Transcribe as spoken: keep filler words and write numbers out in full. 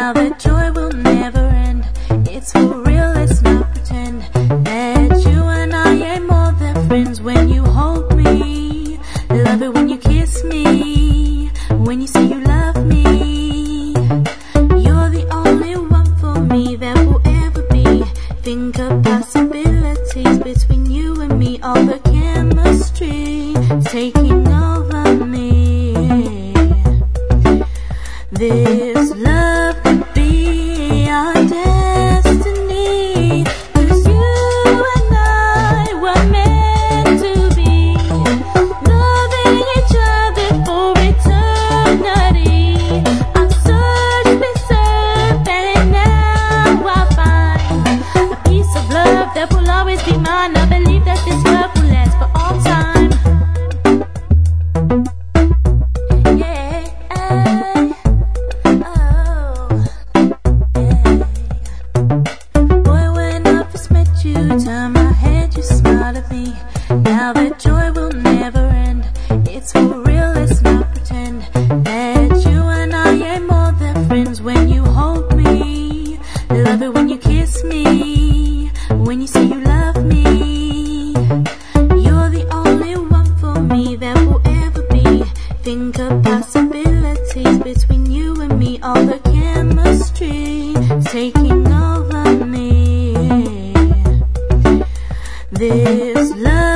Now that joy will never end. It's for real, let's not pretend that you and I ain't more than friends. When you hold me, love it when you kiss me, when you say you love me. You're the only one for me that will ever be. Think of possibilities between you and me. All the chemistry taking over me. This love could be our destiny, 'cause you and I were meant to be, loving each other for eternity. I've searched, been served, and now I find a piece of love that will always be mine. I believe that this love will last for all time. Yeah. Turn my head, you smile at me. Now that joy will never end. It's for real, let's not pretend that you and I ain't more than friends. When you hold me, love it when you kiss me, when you say you love me. You're the only one for me that will ever be. Think of possibilities between you and me. All the chemistry taking over me. This love